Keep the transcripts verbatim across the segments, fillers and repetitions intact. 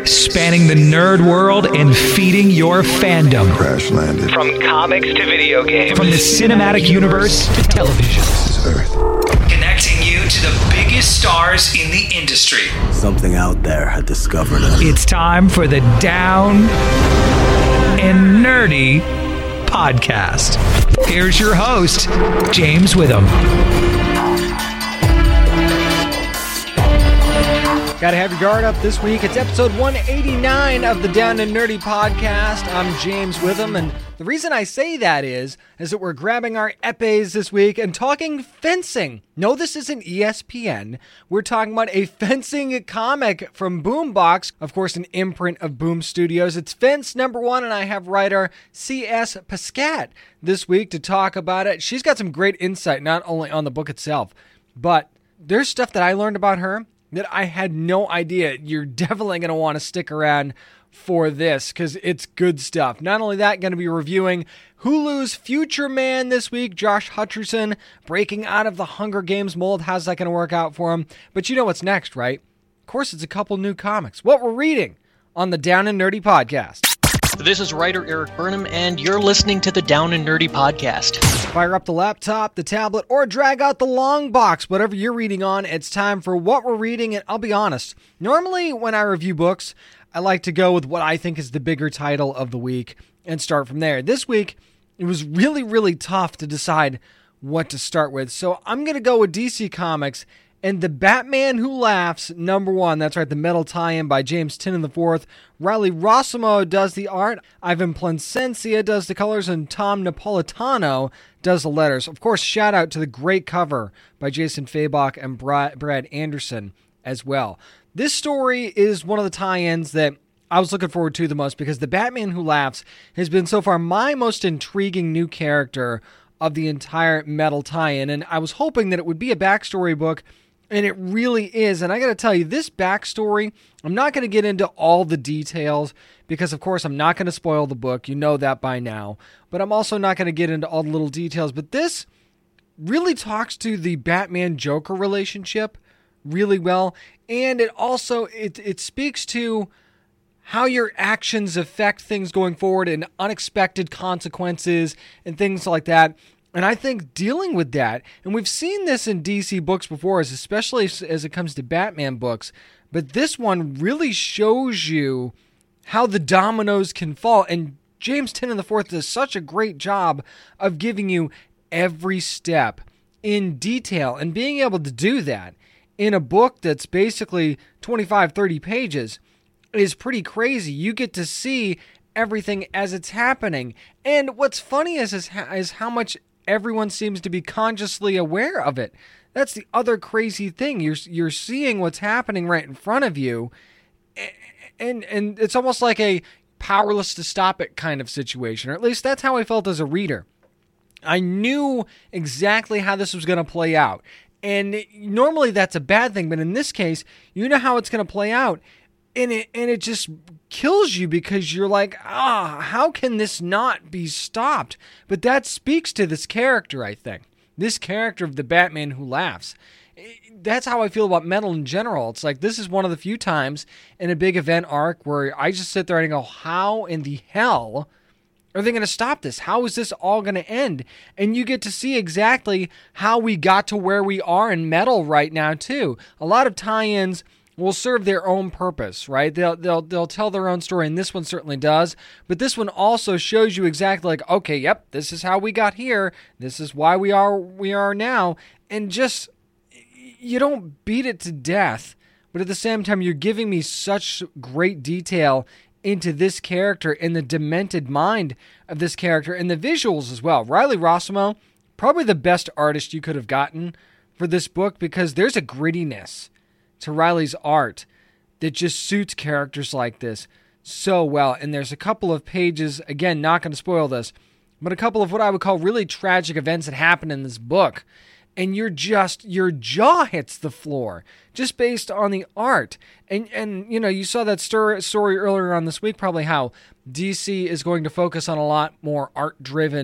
spanning the nerd world and feeding your fandom. Crash landed. From comics to video games. From the cinematic universe to television. This is Earth. Connecting you to the biggest stars in the industry. Something out there had discovered us. It's time for the Down and Nerdy podcast. Here's your host, James Witham. Gotta have your guard up this week. It's episode one eighty-nine of the Down and Nerdy podcast. I'm James Witham, and the reason I say that is, is that we're grabbing our epes this week and talking fencing. No, this isn't E S P N. We're talking about a fencing comic from Boombox, of course, an imprint of Boom Studios. It's Fence number one, and I have writer C S Pascat this week to talk about it. She's got some great insight, not only on the book itself, but there's stuff that I learned about her that I had no idea. You're definitely going to want to stick around for this because it's good stuff. Not only that, going to be reviewing Hulu's Future Man this week. Josh Hutcherson breaking out of the Hunger Games mold. How's that going to work out for him? But you know what's next, right? Of course, it's a couple new comics. What we're reading on the Down and Nerdy podcast. This is writer Eric Burnham, and you're listening to the Down and Nerdy podcast. Fire up the laptop, the tablet, or drag out the long box. Whatever you're reading on, it's time for what we're reading. And I'll be honest, normally when I review books, I like to go with what I think is the bigger title of the week and start from there. This week, it was really, really tough to decide what to start with. So I'm going to go with D C Comics and The Batman Who Laughs, number one. That's right, the metal tie-in by James Tynion the fourth. Riley Rossimo does the art. Ivan Placencia does the colors. And Tom Napolitano does the letters. Of course, shout out to the great cover by Jason Fabok and Brad Anderson as well. This story is one of the tie-ins that I was looking forward to the most because The Batman Who Laughs has been so far my most intriguing new character of the entire metal tie-in. And I was hoping that it would be a backstory book, and it really is. And I got to tell you, this backstory, I'm not going to get into all the details because, of course, I'm not going to spoil the book. You know that by now. But I'm also not going to get into all the little details. But this really talks to the Batman-Joker relationship really well. And it also, it, it speaks to how your actions affect things going forward and unexpected consequences and things like that. And I think dealing with that, and we've seen this in D C books before, especially as it comes to Batman books, but this one really shows you how the dominoes can fall. And James Tynion the fourth does such a great job of giving you every step in detail, and being able to do that in a book that's basically twenty-five, thirty pages is pretty crazy. You get to see everything as it's happening. And what's funny is, is, is how much everyone seems to be consciously aware of it. That's the other crazy thing. You're you're seeing what's happening right in front of you, and and it's almost like a powerless to stop it kind of situation, or at least that's how I felt as a reader. I knew exactly how this was going to play out, and it, normally that's a bad thing, but in this case, you know how it's going to play out, and it and it just kills you because you're like, ah, how can this not be stopped? But that speaks to this character, I think. This character of the Batman Who Laughs. That's how I feel about metal in general. It's like, this is one of the few times in a big event arc where I just sit there and go, how in the hell are they going to stop this? How is this all going to end? And you get to see exactly how we got to where we are in metal right now, too. A lot of tie-ins will serve their own purpose, right? They'll they'll they'll tell their own story, and this one certainly does. But this one also shows you exactly like, okay, yep, this is how we got here. This is why we are we are now. And just, you don't beat it to death, but at the same time, you're giving me such great detail into this character and the demented mind of this character and the visuals as well. Riley Rossimo, probably the best artist you could have gotten for this book, because there's a grittiness to Riley's art that just suits characters like this so well. And there's a couple of pages, again, not going to spoil this, but a couple of what I would call really tragic events that happen in this book. And you're just, your jaw hits the floor just based on the art. And, and you know, you saw that story, story earlier on this week, probably how D C is going to focus on a lot more art-driven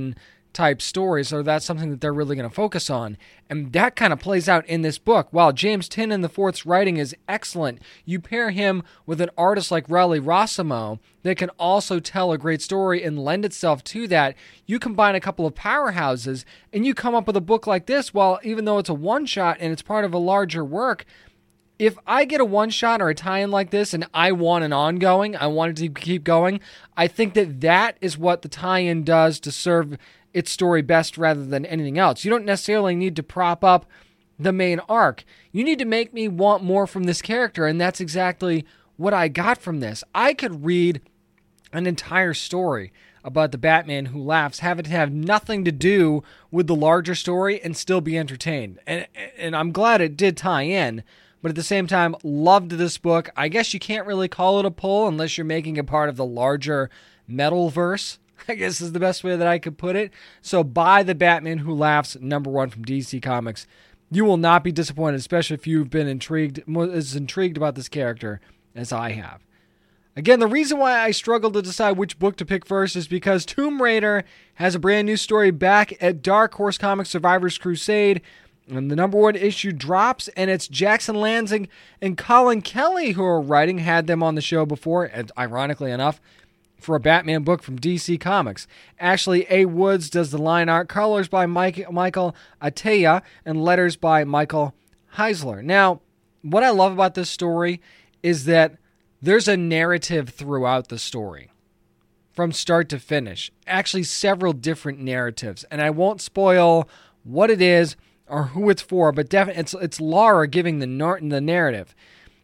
type story, so that's something that they're really going to focus on. And that kind of plays out in this book. While James Tynion the Fourth's writing is excellent, you pair him with an artist like Riley Rossimo that can also tell a great story and lend itself to that. You combine a couple of powerhouses and you come up with a book like this. While even though it's a one-shot and it's part of a larger work, if I get a one-shot or a tie-in like this and I want an ongoing, I want it to keep going, I think that that is what the tie-in does to serve its story best rather than anything else. You don't necessarily need to prop up the main arc. You need to make me want more from this character, and that's exactly what I got from this. I could read an entire story about the Batman Who Laughs, have it have nothing to do with the larger story, and still be entertained. And, and I'm glad it did tie in, but at the same time, loved this book. I guess you can't really call it a pull unless you're making it part of the larger Metalverse, I guess is the best way that I could put it. So buy The Batman Who Laughs, number one from D C Comics. You will not be disappointed, especially if you've been intrigued, as intrigued about this character as I have. Again, the reason why I struggled to decide which book to pick first is because Tomb Raider has a brand new story back at Dark Horse Comics Survivor's Crusade, and the number one issue drops, and it's Jackson Lanzing and Colin Kelly who are writing. Had them on the show before, and ironically enough, for a Batman book from D C Comics. Ashley A. Woods does the line art, colors by Mike, Michael Atiyeh, and letters by Michael Heisler. Now, what I love about this story is that there's a narrative throughout the story, from start to finish. Actually, several different narratives, and I won't spoil what it is or who it's for, but definitely it's it's Lara giving the Norton the narrative,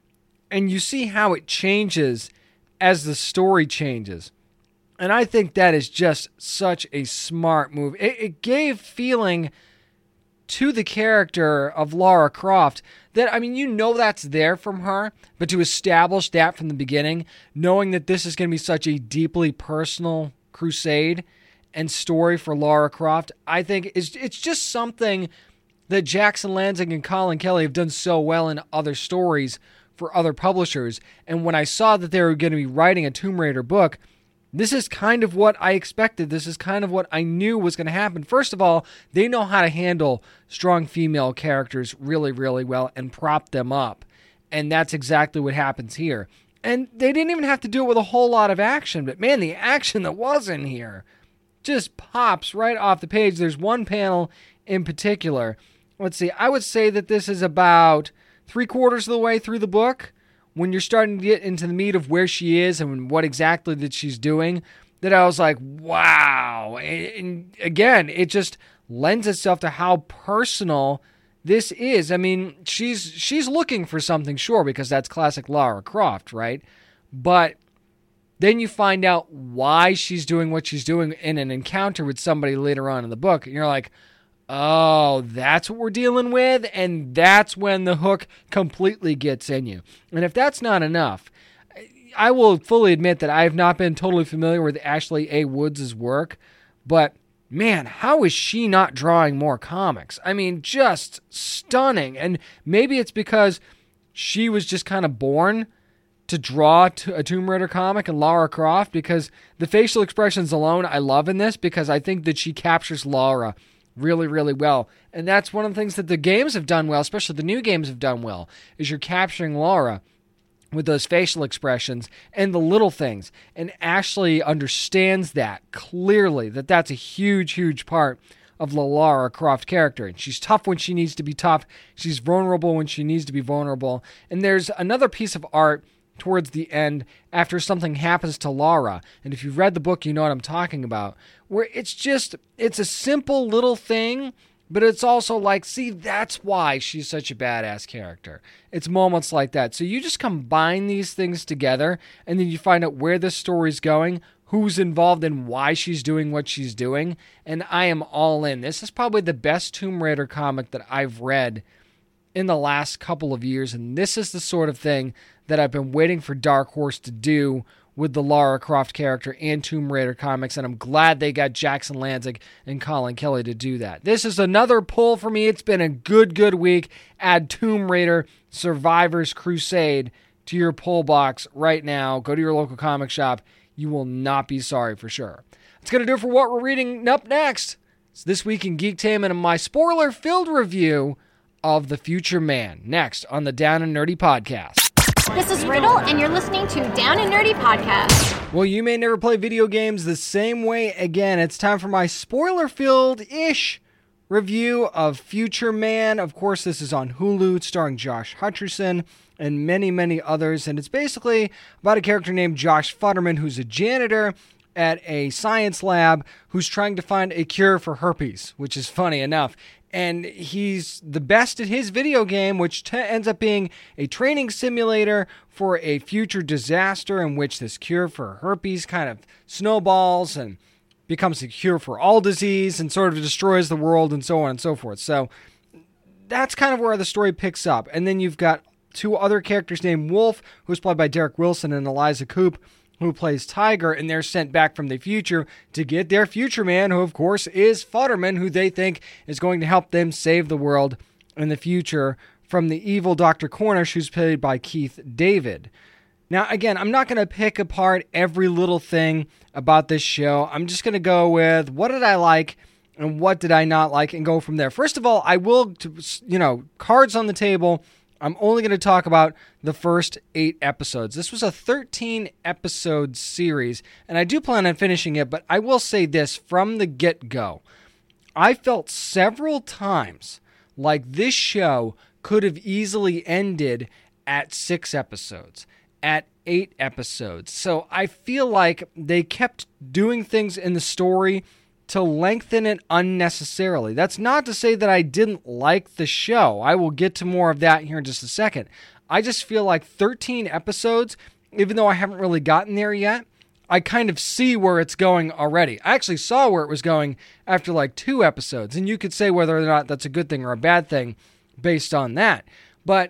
and you see how it changes as the story changes. And I think that is just such a smart move. It, it gave feeling to the character of Lara Croft that, I mean, you know that's there from her, but to establish that from the beginning, knowing that this is going to be such a deeply personal crusade and story for Lara Croft, I think it's, it's just something that Jackson Lanzing and Colin Kelly have done so well in other stories for other publishers. And when I saw that they were going to be writing a Tomb Raider book, this is kind of what I expected. This is kind of what I knew was going to happen. First of all, they know how to handle strong female characters really, really well and prop them up. And that's exactly what happens here. And they didn't even have to do it with a whole lot of action. But man, the action that was in here just pops right off the page. There's one panel in particular. Let's see. I would say that this is about three quarters of the way through the book, when you're starting to get into the meat of where she is and what exactly that she's doing, that I was like, wow. And again, it just lends itself to how personal this is. I mean, she's she's looking for something, sure, because that's classic Lara Croft, right? But then you find out why she's doing what she's doing in an encounter with somebody later on in the book, and you're like, oh, that's what we're dealing with, and that's when the hook completely gets in you. And if that's not enough, I will fully admit that I have not been totally familiar with Ashley A. Woods' work, but man, how is she not drawing more comics? I mean, just stunning. And maybe it's because she was just kind of born to draw a Tomb Raider comic and Lara Croft, because the facial expressions alone I love in this, because I think that she captures Lara really, really well. And that's one of the things that the games have done well, especially the new games have done well, is you're capturing Lara with those facial expressions and the little things. And Ashley understands that clearly, that that's a huge, huge part of the Lara Croft character. And she's tough when she needs to be tough. She's vulnerable when she needs to be vulnerable. And there's another piece of art towards the end after something happens to Lara, and if you've read the book, you know what I'm talking about, where it's just, it's a simple little thing, but it's also like, see, that's why she's such a badass character. It's moments like that. So you just combine these things together, and then you find out where this story's going, who's involved, and why she's doing what she's doing, and I am all in. This is probably the best Tomb Raider comic that I've read in the last couple of years, and this is the sort of thing that I've been waiting for Dark Horse to do with the Lara Croft character and Tomb Raider comics, and I'm glad they got Jackson Lanzing and Colin Kelly to do that. This is another pull for me. It's been a good, good week. Add Tomb Raider Survivor's Crusade to your pull box right now. Go to your local comic shop. You will not be sorry for sure. That's going to do it for what we're reading. Up next, It's This Week in Geektainment and my spoiler-filled review of The Future Man, next on the Down and Nerdy Podcast. This is Riddle, and you're listening to Down and Nerdy Podcast. Well, you may never play video games the same way again. It's time for my spoiler-filled-ish review of Future Man. Of course, this is on Hulu, starring Josh Hutcherson and many, many others. And it's basically about a character named Josh Futterman, who's a janitor at a science lab who's trying to find a cure for herpes, which is funny enough. And he's the best at his video game, which t- ends up being a training simulator for a future disaster in which this cure for herpes kind of snowballs and becomes a cure for all disease and sort of destroys the world and so on and so forth. So that's kind of where the story picks up. And then you've got two other characters named Wolf, who's played by Derek Wilson, and Eliza Coupe, who plays Tiger, and they're sent back from the future to get their future man, who of course is Futterman, who they think is going to help them save the world in the future from the evil Doctor Cornish, who's played by Keith David. Now, again, I'm not going to pick apart every little thing about this show. I'm just going to go with what did I like and what did I not like and go from there. First of all, I will, you know, cards on the table, I'm only going to talk about the first eight episodes. This was a thirteen-episode series, and I do plan on finishing it, but I will say this from the get-go. I felt several times like this show could have easily ended at six episodes, at eight episodes. So I feel like they kept doing things in the story to lengthen it unnecessarily. That's not to say that I didn't like the show. I will get to more of that here in just a second. I just feel like thirteen episodes, even though I haven't really gotten there yet, I kind of see where it's going already. I actually saw where it was going after like two episodes, and you could say whether or not that's a good thing or a bad thing based on that. But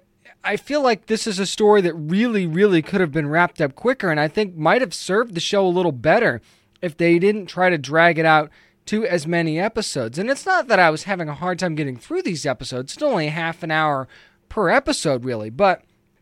I feel like this is a story that really, really could have been wrapped up quicker, and I think might have served the show a little better if they didn't try to drag it out to as many episodes. And it's not that I was having a hard time getting through these episodes. It's only half an hour per episode, really. But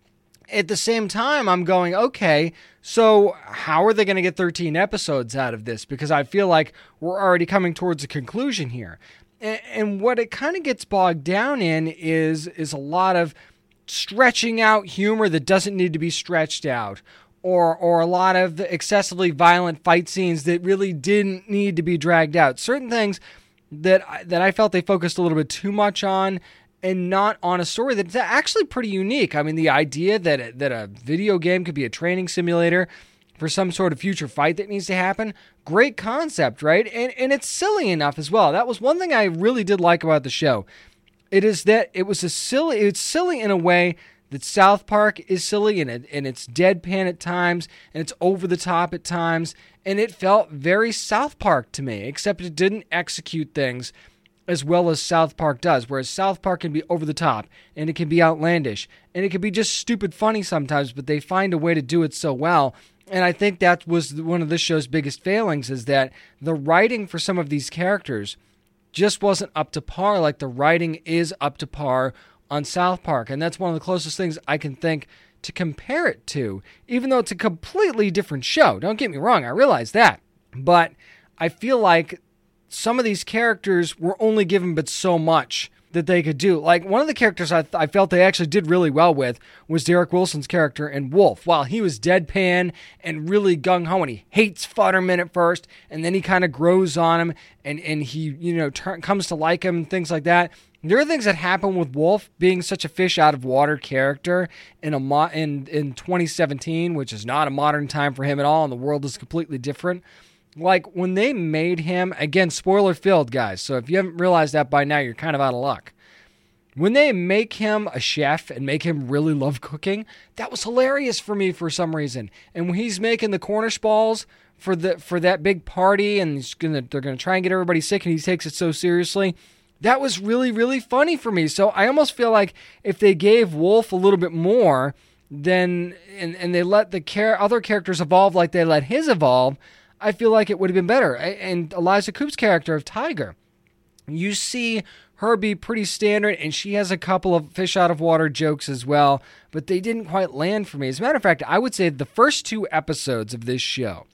at the same time, I'm going, okay, so how are they going to get thirteen episodes out of this? Because I feel like we're already coming towards a conclusion here. And, and what it kind of gets bogged down in is, is a lot of stretching out humor that doesn't need to be stretched out. Or or a lot of excessively violent fight scenes that really didn't need to be dragged out. Certain things that I, that I felt they focused a little bit too much on and not on a story that's actually pretty unique. I mean, the idea that a, that a video game could be a training simulator for some sort of future fight that needs to happen, great concept, right? And and it's silly enough as well. That was one thing I really did like about the show. It is that it was a silly, it's silly in a way that South Park is silly, and, it, and it's deadpan at times, and it's over the top at times, and it felt very South Park to me, except it didn't execute things as well as South Park does, whereas South Park can be over the top, and it can be outlandish, and it can be just stupid funny sometimes, but they find a way to do it so well. And I think that was one of this show's biggest failings, is that the writing for some of these characters just wasn't up to par like the writing is up to par on South Park, and that's one of the closest things I can think to compare it to, even though it's a completely different show. Don't get me wrong, I realize that, but I feel like some of these characters were only given but so much that they could do. Like, one of the characters I, th- I felt they actually did really well with was Derek Wilson's character in Wolf. While he was deadpan and really gung-ho, and he hates Futterman at first, and then he kind of grows on him, and, and he, you know, tur- comes to like him and things like that. There are things that happen with Wolf being such a fish out of water character in a mo- in in twenty seventeen, which is not a modern time for him at all, and the world is completely different. Like, when they made him, again, spoiler filled, guys, so if you haven't realized that by now, you're kind of out of luck. When they make him a chef and make him really love cooking, that was hilarious for me for some reason. And when he's making the Cornish balls for the for that big party, and he's gonna they're gonna try and get everybody sick, and he takes it so seriously, that was really, really funny for me. So I almost feel like if they gave Wolf a little bit more, then and, and they let the char- other characters evolve like they let his evolve, I feel like it would have been better. And Eliza Coupe's character of Tiger, you see her be pretty standard, and she has a couple of fish out of water jokes as well, but they didn't quite land for me. As a matter of fact, I would say the first two episodes of this show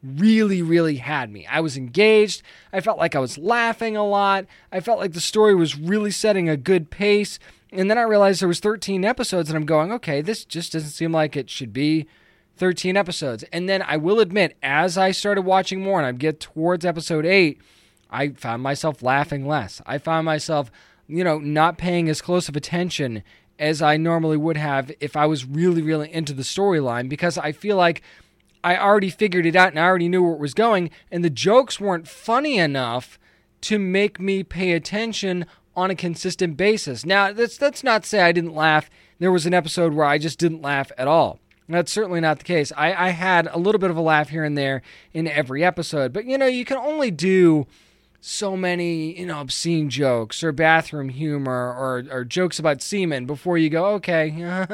really, really had me. I was engaged. I felt like I was laughing a lot. I felt like the story was really setting a good pace. And then I realized there was thirteen episodes, and I'm going, okay, this just doesn't seem like it should be thirteen episodes. And then I will admit, as I started watching more and I get towards episode eight, I found myself laughing less. I found myself, you know, not paying as close of attention as I normally would have if I was really, really into the storyline, because I feel like I already figured it out and I already knew where it was going, and the jokes weren't funny enough to make me pay attention on a consistent basis. Now, that's that's not to say I didn't laugh. There was an episode where I just didn't laugh at all. That's certainly not the case. I, I had a little bit of a laugh here and there in every episode, but, you know, you can only do so many, you know, obscene jokes or bathroom humor or, or jokes about semen before you go, okay,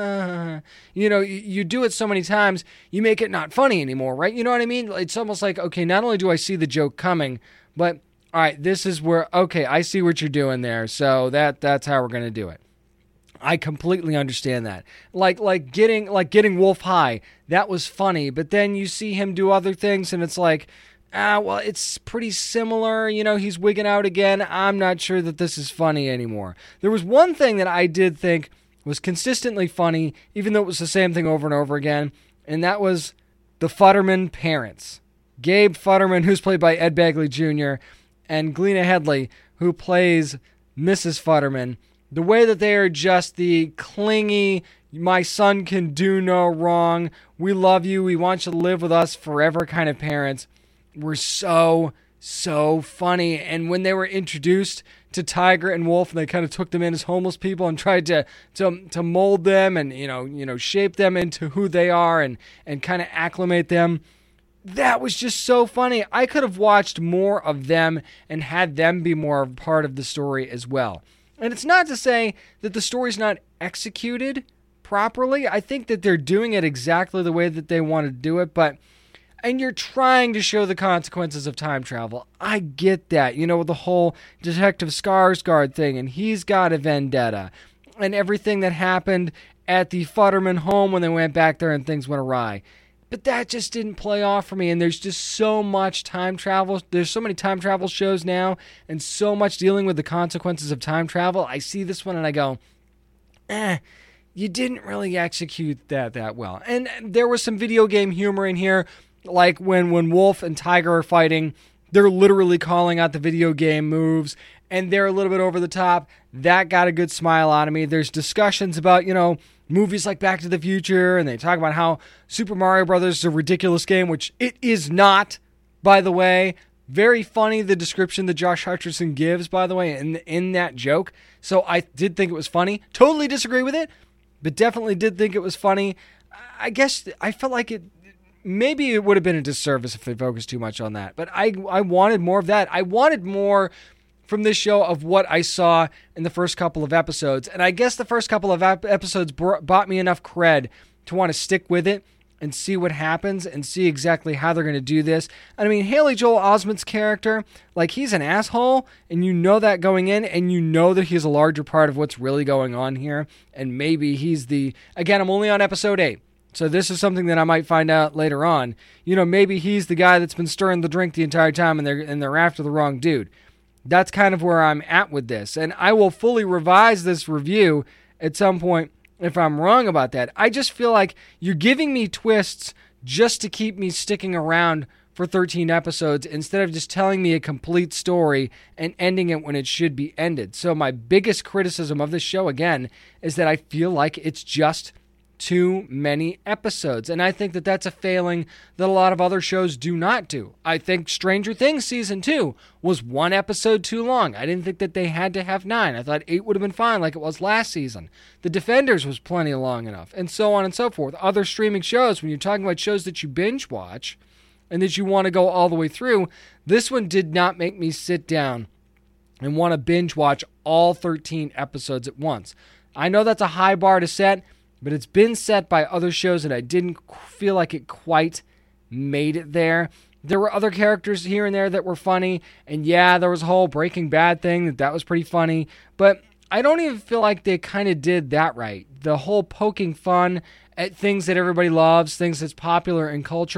you know, you, you do it so many times, you make it not funny anymore, right? You know what I mean? It's almost like, okay, not only do I see the joke coming, but all right, this is where, okay, I see what you're doing there, so that that's how we're going to do it. I completely understand that. Like like getting like getting Wolf high, that was funny, but then you see him do other things and it's like, ah, well, it's pretty similar. You know, he's wigging out again. I'm not sure that this is funny anymore. There was one thing that I did think was consistently funny, even though it was the same thing over and over again, and that was the Futterman parents. Gabe Futterman, who's played by Ed Begley Junior, and Glena Headley, who plays Missus Futterman. The way that they are just the clingy, my son can do no wrong, we love you, we want you to live with us forever kind of parents were so, so funny. And when they were introduced to Tiger and Wolf, and they kind of took them in as homeless people and tried to to, to mold them and, you know, you know, shape them into who they are and, and kind of acclimate them, that was just so funny. I could have watched more of them and had them be more of a part of the story as well. And it's not to say that the story's not executed properly. I think that they're doing it exactly the way that they want to do it, but and you're trying to show the consequences of time travel. I get that. You know, the whole Detective Skarsgård thing, and he's got a vendetta, and everything that happened at the Futterman home when they went back there and things went awry. But that just didn't play off for me, and there's just so much time travel. There's so many time travel shows now, and so much dealing with the consequences of time travel. I see this one, and I go, eh, you didn't really execute that that well. And there was some video game humor in here, like when, when Wolf and Tiger are fighting, they're literally calling out the video game moves, and they're a little bit over the top. That got a good smile out of me. There's discussions about, you know, movies like Back to the Future, and they talk about how Super Mario Brothers is a ridiculous game, which it is not, by the way. Very funny, the description that Josh Hutcherson gives, by the way, in, in that joke. So I did think it was funny. Totally disagree with it, but definitely did think it was funny. I guess I felt like it, maybe it would have been a disservice if they focused too much on that, but I, I wanted more of that. I wanted more from this show of what I saw in the first couple of episodes. And I guess the first couple of ep- episodes br- bought me enough cred to want to stick with it and see what happens and see exactly how they're going to do this. And I mean, Haley Joel Osment's character, like, he's an asshole, and you know that going in, and you know that he's a larger part of what's really going on here. And maybe he's the, again, I'm only on episode eight, so this is something that I might find out later on. You know, maybe he's the guy that's been stirring the drink the entire time, and they're and they're after the wrong dude. That's kind of where I'm at with this. And I will fully revise this review at some point if I'm wrong about that. I just feel like you're giving me twists just to keep me sticking around for thirteen episodes instead of just telling me a complete story and ending it when it should be ended. So my biggest criticism of this show, again, is that I feel like it's just too many episodes. And I think that that's a failing that a lot of other shows do not do. I think Stranger Things Season two was one episode too long. I didn't think that they had to have nine. I thought eight would have been fine like it was last season. The Defenders was plenty long enough, and so on and so forth. Other streaming shows, when you're talking about shows that you binge watch and that you want to go all the way through, this one did not make me sit down and want to binge watch all thirteen episodes at once. I know that's a high bar to set, but it's been set by other shows and I didn't feel like it quite made it there. There were other characters here and there that were funny, and yeah, there was a whole Breaking Bad thing that that was pretty funny, but I don't even feel like they kind of did that right. The whole poking fun at things that everybody loves, things that's popular in culture,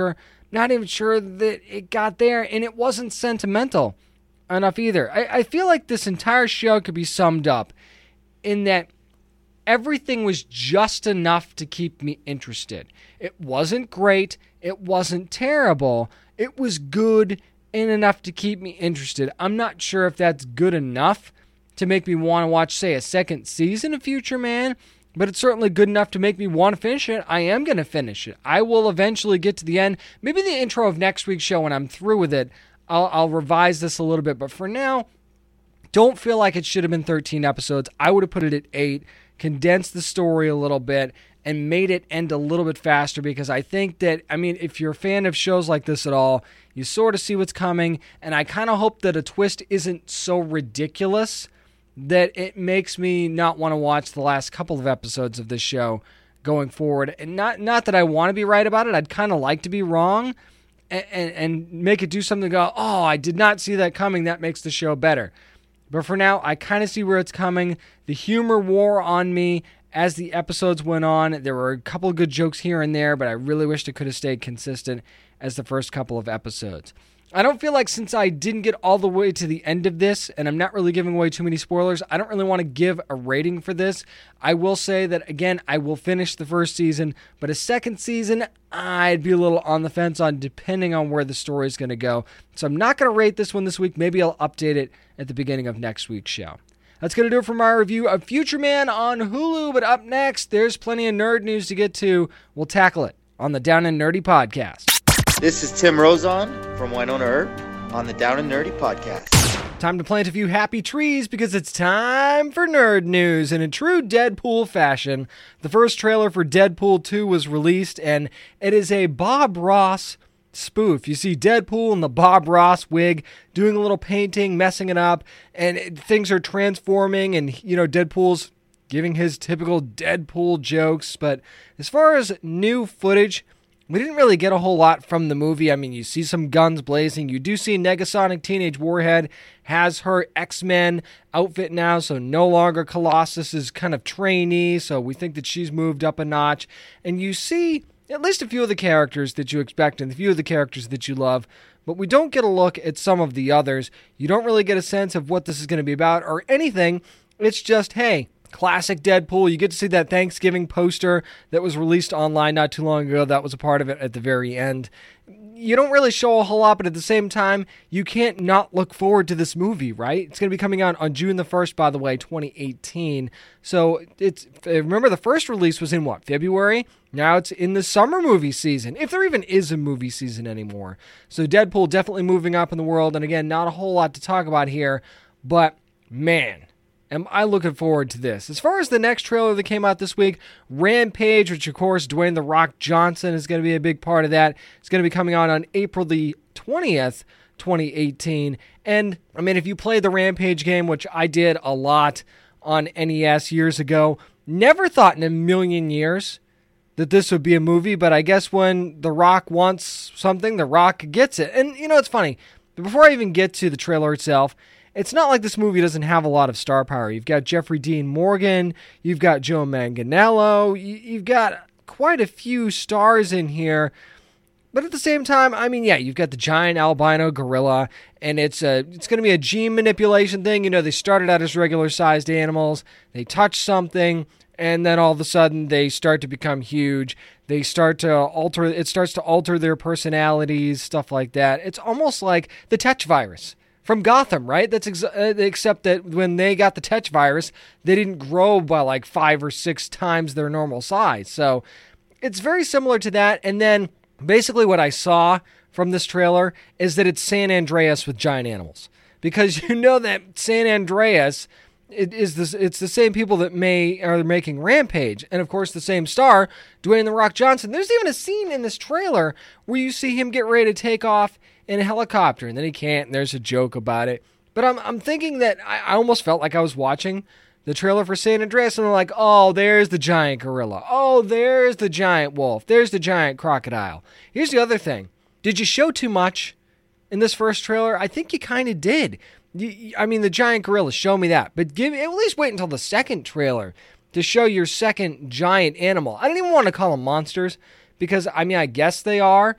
not even sure that it got there, and it wasn't sentimental enough either. I, I feel like this entire show could be summed up in that everything was just enough to keep me interested. It wasn't great. It wasn't terrible. It was good and enough to keep me interested. I'm not sure if that's good enough to make me want to watch, say, a second season of Future Man, but it's certainly good enough to make me want to finish it. I am going to finish it. I will eventually get to the end. Maybe the intro of next week's show, when I'm through with it, I'll, I'll revise this a little bit. But for now, don't feel like it should have been thirteen episodes. I would have put it at eight, condensed the story a little bit, and made it end a little bit faster, because I think that, I mean, if you're a fan of shows like this at all, you sort of see what's coming, and I kind of hope that a twist isn't so ridiculous that it makes me not want to watch the last couple of episodes of this show going forward. And not not that I want to be right about it. I'd kind of like to be wrong and, and, and make it do something to go, oh, I did not see that coming. That makes the show better. But for now, I kind of see where it's coming. The humor wore on me as the episodes went on. There were a couple of good jokes here and there, but I really wished it could have stayed consistent as the first couple of episodes. I don't feel like, since I didn't get all the way to the end of this, and I'm not really giving away too many spoilers, I don't really want to give a rating for this. I will say that, again, I will finish the first season, but a second season, I'd be a little on the fence on, depending on where the story is going to go. So I'm not going to rate this one this week. Maybe I'll update it at the beginning of next week's show. That's going to do it for my review of Future Man on Hulu, but up next, there's plenty of nerd news to get to. We'll tackle it on the Down and Nerdy podcast. This is Tim Rozon from Winona Earp on the Down and Nerdy podcast. Time to plant a few happy trees, because it's time for nerd news. In a true Deadpool fashion, the first trailer for Deadpool two was released, and it is a Bob Ross spoof. You see Deadpool in the Bob Ross wig doing a little painting, messing it up, and it, things are transforming, and, you know, Deadpool's giving his typical Deadpool jokes. But as far as new footage, we didn't really get a whole lot from the movie. I mean, you see some guns blazing. You do see Negasonic Teenage Warhead has her X-Men outfit now, so no longer Colossus's kind of trainee, so we think that she's moved up a notch. And you see at least a few of the characters that you expect and a few of the characters that you love, but we don't get a look at some of the others. You don't really get a sense of what this is going to be about or anything. It's just, hey, classic Deadpool. You get to see that Thanksgiving poster that was released online not too long ago. That was a part of it at the very end. You don't really show a whole lot, but at the same time, you can't not look forward to this movie, right? It's going to be coming out on June the first, by the way, twenty eighteen. So it's, remember, the first release was in what, February? Now it's in the summer movie season, if there even is a movie season anymore. So Deadpool definitely moving up in the world. And again, not a whole lot to talk about here, but man, am I looking forward to this. As far as the next trailer that came out this week, Rampage, which of course Dwayne The Rock Johnson is going to be a big part of that. It's going to be coming out on April the twentieth, twenty eighteen. And I mean, if you play the Rampage game, which I did a lot on N E S years ago, never thought in a million years that this would be a movie, but I guess when The Rock wants something, The Rock gets it. And you know, it's funny, before I even get to the trailer itself, it's not like this movie doesn't have a lot of star power. You've got Jeffrey Dean Morgan, you've got Joe Manganiello, you've got quite a few stars in here. But at the same time, I mean, yeah, you've got the giant albino gorilla, and it's a, it's going to be a gene manipulation thing. You know, they started out as regular-sized animals, they touch something, and then all of a sudden they start to become huge. They start to alter, it starts to alter their personalities, stuff like that. It's almost like the Tetch virus from Gotham, right? That's ex- uh, except that when they got the Tetch virus, they didn't grow by like five or six times their normal size. So it's very similar to that. And then basically what I saw from this trailer is that it's San Andreas with giant animals. Because you know that San Andreas, it is this, it's the same people that may are making Rampage. And of course the same star, Dwayne The Rock Johnson. There's even a scene in this trailer where you see him get ready to take off in a helicopter, and then he can't, and there's a joke about it. But I'm I'm thinking that I, I almost felt like I was watching the trailer for San Andreas, and I'm like, oh, there's the giant gorilla. Oh, there's the giant wolf. There's the giant crocodile. Here's the other thing. Did you show too much in this first trailer? I think you kind of did. You, I mean, the giant gorilla, show me that. But give at least wait until the second trailer to show your second giant animal. I don't even want to call them monsters, because, I mean, I guess they are.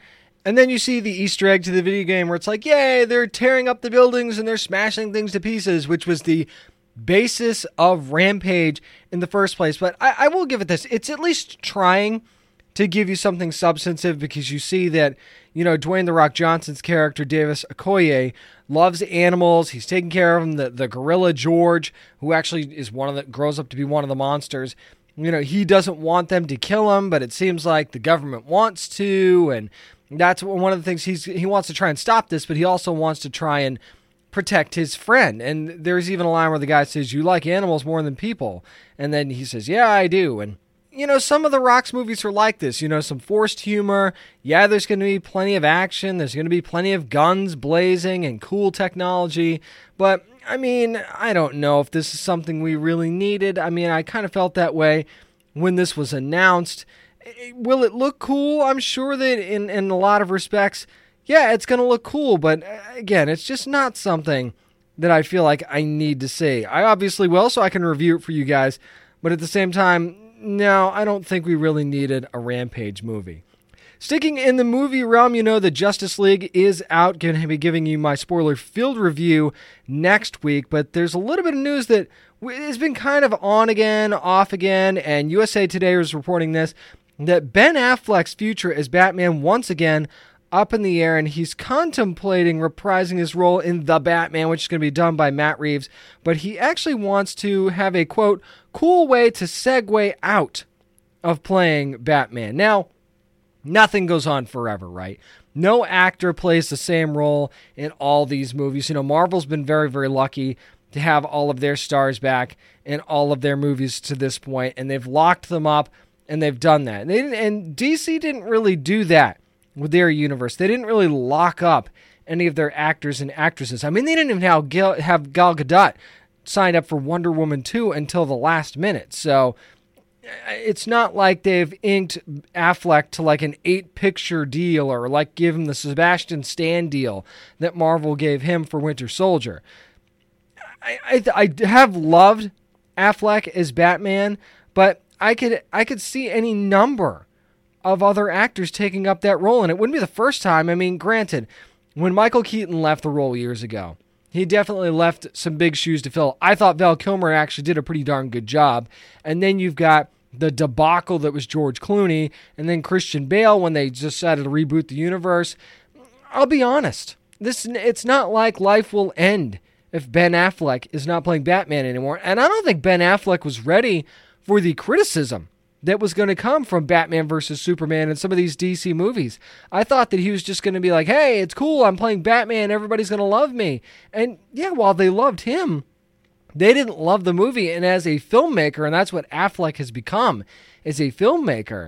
And then you see the Easter egg to the video game where it's like, yay, they're tearing up the buildings and they're smashing things to pieces, which was the basis of Rampage in the first place. But I, I will give it this. It's at least trying to give you something substantive, because you see that, you know, Dwayne The Rock Johnson's character, Davis Okoye, loves animals. He's taking care of them. The, the gorilla George, who actually is one of the, grows up to be one of the monsters, you know, he doesn't want them to kill him, but it seems like the government wants to, and that's one of the things he's he wants to try and stop this, but he also wants to try and protect his friend. And there's even a line where the guy says, "You like animals more than people," and then he says, "Yeah, I do." And you know, some of the Rock's movies are like this, you know, some forced humor. Yeah, there's going to be plenty of action. There's going to be plenty of guns blazing and cool technology. But, I mean, I don't know if this is something we really needed. I mean, I kind of felt that way when this was announced. Will it look cool? I'm sure that in, in a lot of respects, yeah, it's going to look cool. But, again, it's just not something that I feel like I need to see. I obviously will, so I can review it for you guys. But at the same time, no, I don't think we really needed a Rampage movie. Sticking in the movie realm, you know, the Justice League is out. Going to be giving you my spoiler-filled review next week, but there's a little bit of news that has been kind of on again, off again, and U S A Today is reporting this, that Ben Affleck's future as Batman once again up in the air, and he's contemplating reprising his role in The Batman, which is going to be done by Matt Reeves, but he actually wants to have a, quote, cool way to segue out of playing Batman. Now, nothing goes on forever, right? No actor plays the same role in all these movies. You know, Marvel's been very, very lucky to have all of their stars back in all of their movies to this point, and they've locked them up, and they've done that. And, they didn't, and D C didn't really do that with their universe. They didn't really lock up any of their actors and actresses. I mean, they didn't even have Gal, have Gal Gadot signed up for Wonder Woman two until the last minute. So it's not like they've inked Affleck to like an eight-picture deal, or like give him the Sebastian Stan deal that Marvel gave him for Winter Soldier. I, I, I have loved Affleck as Batman, but I could I could see any number of other actors taking up that role, and it wouldn't be the first time. I mean, granted, when Michael Keaton left the role years ago, he definitely left some big shoes to fill. I thought Val Kilmer actually did a pretty darn good job. And then you've got the debacle that was George Clooney, and then Christian Bale when they decided to reboot the universe. I'll be honest, this it's not like life will end if Ben Affleck is not playing Batman anymore. And I don't think Ben Affleck was ready for the criticism that was going to come from Batman versus Superman and some of these D C movies. I thought that he was just going to be like, hey, it's cool, I'm playing Batman, everybody's going to love me. And yeah, while they loved him, they didn't love the movie. And as a filmmaker, and that's what Affleck has become, as a filmmaker,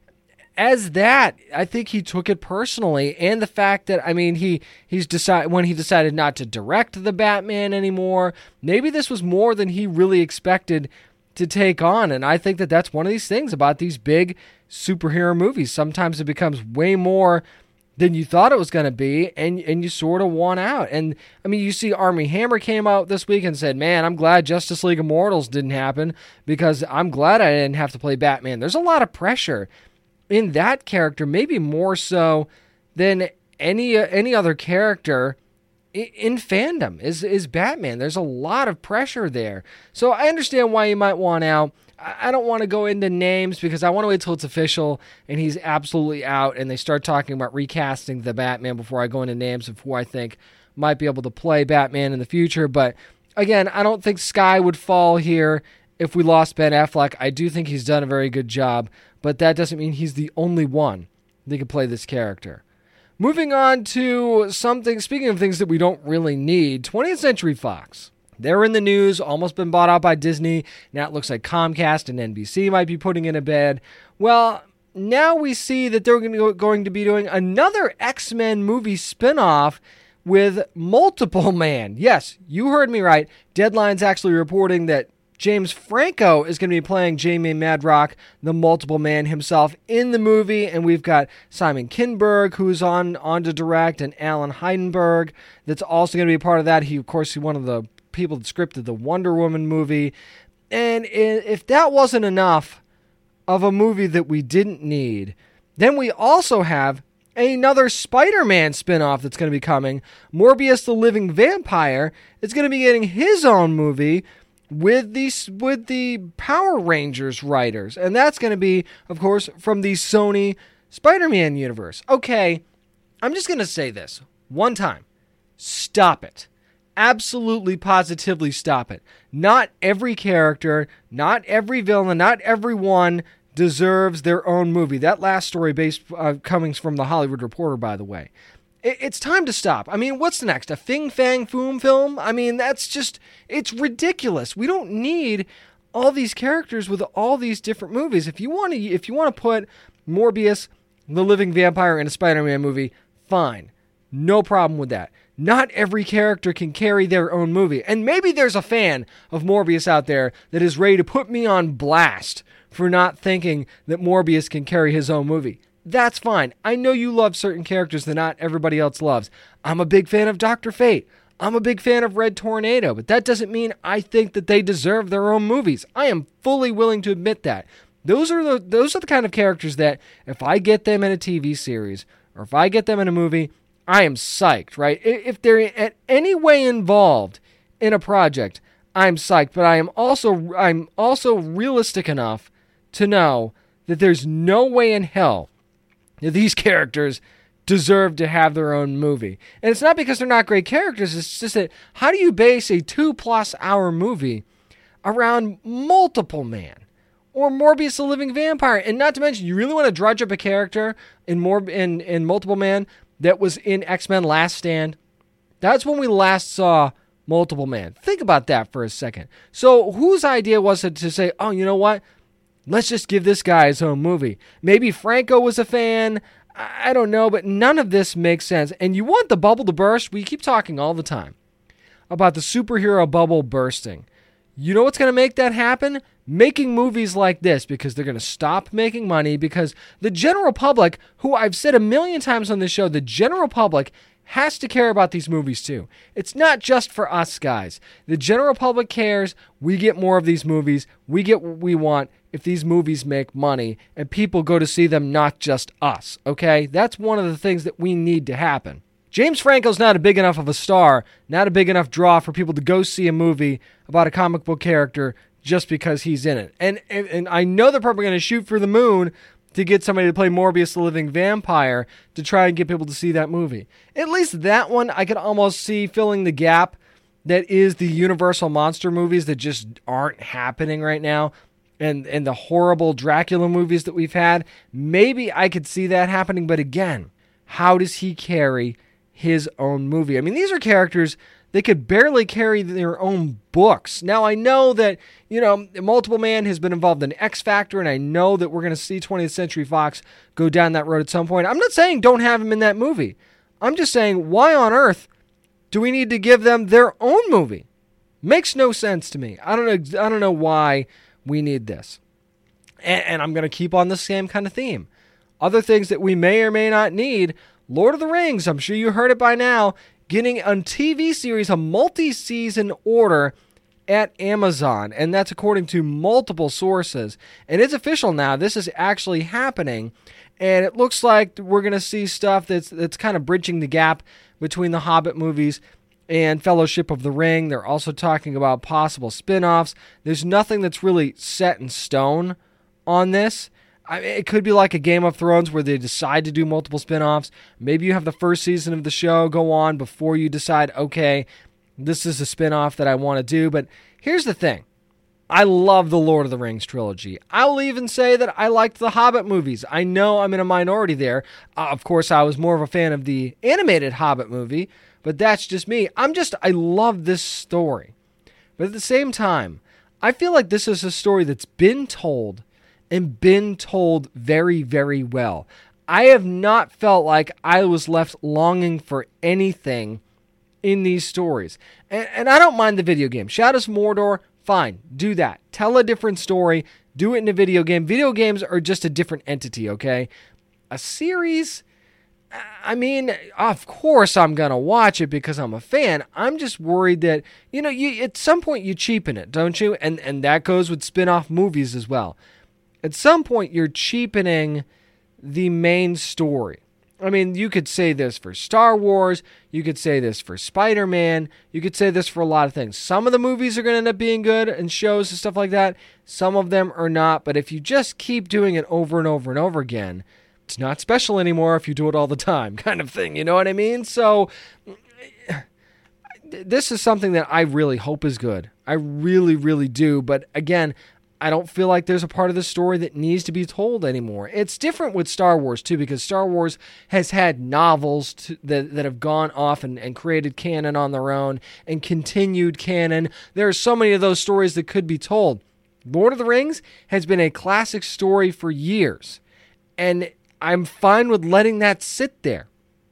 as that, I think he took it personally. And the fact that, I mean, he he's decided when he decided not to direct the Batman anymore, maybe this was more than he really expected to take on. And I think that that's one of these things about these big superhero movies. Sometimes it becomes way more than you thought it was going to be, and and you sort of want out. And I mean, you see Armie Hammer came out this week and said, man, I'm glad Justice League Immortals didn't happen, because I'm glad I didn't have to play Batman. There's a lot of pressure in that character, maybe more so than any uh, any other character in fandom is is Batman. There's a lot of pressure there. So I understand why you might want out. I don't want to go into names because I want to wait till it's official and he's absolutely out and they start talking about recasting the Batman before I go into names of who I think might be able to play Batman in the future. But again, I don't think sky would fall here if we lost Ben Affleck. I do think he's done a very good job, but that doesn't mean he's the only one that can play this character. Moving on to something, speaking of things that we don't really need, twentieth Century Fox. They're in the news, almost been bought out by Disney. Now it looks like Comcast and N B C might be putting in a bid. Well, now we see that they're going to be doing another X-Men movie spinoff with Multiple Man. Yes, you heard me right. Deadline's actually reporting that James Franco is going to be playing Jamie Madrox, the Multiple Man himself, in the movie. And we've got Simon Kinberg, who's on, on to direct, and Alan Heidenberg that's also going to be a part of that. He, of course, is one of the people that scripted the Wonder Woman movie. And if that wasn't enough of a movie that we didn't need, then we also have another Spider-Man spin-off that's going to be coming. Morbius the Living Vampire is going to be getting his own movie with the, with the Power Rangers writers. And that's going to be, of course, from the Sony Spider-Man universe. Okay, I'm just going to say this one time. Stop it. Absolutely, positively stop it. Not every character, not every villain, not everyone deserves their own movie. That last story based uh, coming from the Hollywood Reporter, by the way. It, it's time to stop. I mean, what's next? A Fing Fang Foom film? I mean, that's just, it's ridiculous. We don't need all these characters with all these different movies. If you want to, if you want to put Morbius, the Living Vampire in a Spider-Man movie, fine. No problem with that. Not every character can carry their own movie. And maybe there's a fan of Morbius out there that is ready to put me on blast for not thinking that Morbius can carry his own movie. That's fine. I know you love certain characters that not everybody else loves. I'm a big fan of Doctor Fate. I'm a big fan of Red Tornado, but that doesn't mean I think that they deserve their own movies. I am fully willing to admit that. Those are the those are the kind of characters that if I get them in a T V series or if I get them in a movie, I am psyched, right? If they're in any way involved in a project, I'm psyched. But I am also I'm also realistic enough to know that there's no way in hell that these characters deserve to have their own movie. And it's not because they're not great characters. It's just that how do you base a two-plus hour movie around Multiple Man or Morbius the Living Vampire? And not to mention, you really want to drudge up a character in more in, in Multiple Man that was in X-Men Last Stand? That's when we last saw Multiple Man. Think about that for a second. So whose idea was it to say, oh, you know what? Let's just give this guy his own movie. Maybe Franco was a fan. I don't know, but none of this makes sense. And you want the bubble to burst? We keep talking all the time about the superhero bubble bursting. You know what's going to make that happen? Making movies like this, because they're going to stop making money, because the general public, who I've said a million times on this show, the general public has to care about these movies too. It's not just for us guys. The general public cares. We get more of these movies. We get what we want if these movies make money and people go to see them, not just us, okay? That's one of the things that we need to happen. James Franco's not a big enough of a star, not a big enough draw for people to go see a movie about a comic book character just because he's in it. And and, and I know they're probably going to shoot for the moon to get somebody to play Morbius the Living Vampire to try and get people to see that movie. At least that one I could almost see filling the gap that is the Universal monster movies that just aren't happening right now. And, and the horrible Dracula movies that we've had. Maybe I could see that happening, but again, how does he carry his own movie? I mean, these are characters that could barely carry their own books. Now, I know that, you know, Multiple Man has been involved in X Factor, and I know that we're going to see twentieth Century Fox go down that road at some point. I'm not saying don't have him in that movie. I'm just saying, why on earth do we need to give them their own movie? Makes no sense to me. I don't know. I don't know why we need this. And, and I'm going to keep on the same kind of theme. Other things that we may or may not need. Lord of the Rings, I'm sure you heard it by now, getting a T V series, a multi-season order at Amazon. And that's according to multiple sources. And it's official now. This is actually happening. And it looks like we're going to see stuff that's that's kind of bridging the gap between the Hobbit movies and Fellowship of the Ring. They're also talking about possible spin-offs. There's nothing that's really set in stone on this. I mean, it could be like a Game of Thrones where they decide to do multiple spin-offs. Maybe you have the first season of the show go on before you decide, okay, this is a spin-off that I want to do. But here's the thing. I love the Lord of the Rings trilogy. I'll even say that I liked the Hobbit movies. I know I'm in a minority there. Uh, of course, I was more of a fan of the animated Hobbit movie, but that's just me. I'm just, I love this story. But at the same time, I feel like this is a story that's been told and been told very, very well. I have not felt like I was left longing for anything in these stories. And, and I don't mind the video game. Shadows of Mordor, fine, do that. Tell a different story. Do it in a video game. Video games are just a different entity, okay? A series, I mean, of course I'm going to watch it because I'm a fan. I'm just worried that, you know, you at some point you cheapen it, don't you? And and that goes with spin-off movies as well. At some point you're cheapening the main story. I mean, you could say this for Star Wars, you could say this for Spider-Man, you could say this for a lot of things. Some of the movies are going to end up being good and shows and stuff like that. Some of them are not, but if you just keep doing it over and over and over again, it's not special anymore if you do it all the time, kind of thing, you know what I mean? So this is something that I really hope is good. I really, really do, but again, I don't feel like there's a part of the story that needs to be told anymore. It's different with Star Wars, too, because Star Wars has had novels to, that, that have gone off and, and created canon on their own and continued canon. There are so many of those stories that could be told. Lord of the Rings has been a classic story for years, and I'm fine with letting that sit there.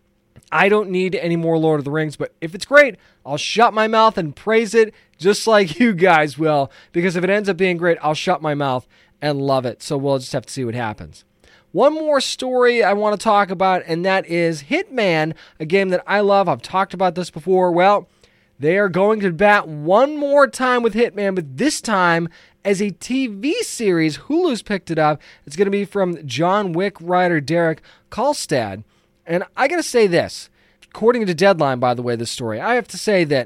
I don't need any more Lord of the Rings, but if it's great, I'll shut my mouth and praise it just like you guys will, because if it ends up being great, I'll shut my mouth and love it. So we'll just have to see what happens. One more story I want to talk about, and that is Hitman, a game that I love. I've talked about this before. Well, they are going to bat one more time with Hitman, but this time as a T V series. Hulu's picked it up. It's going to be from John Wick writer Derek Kolstad. And I got to say this, according to Deadline, by the way, this story, I have to say that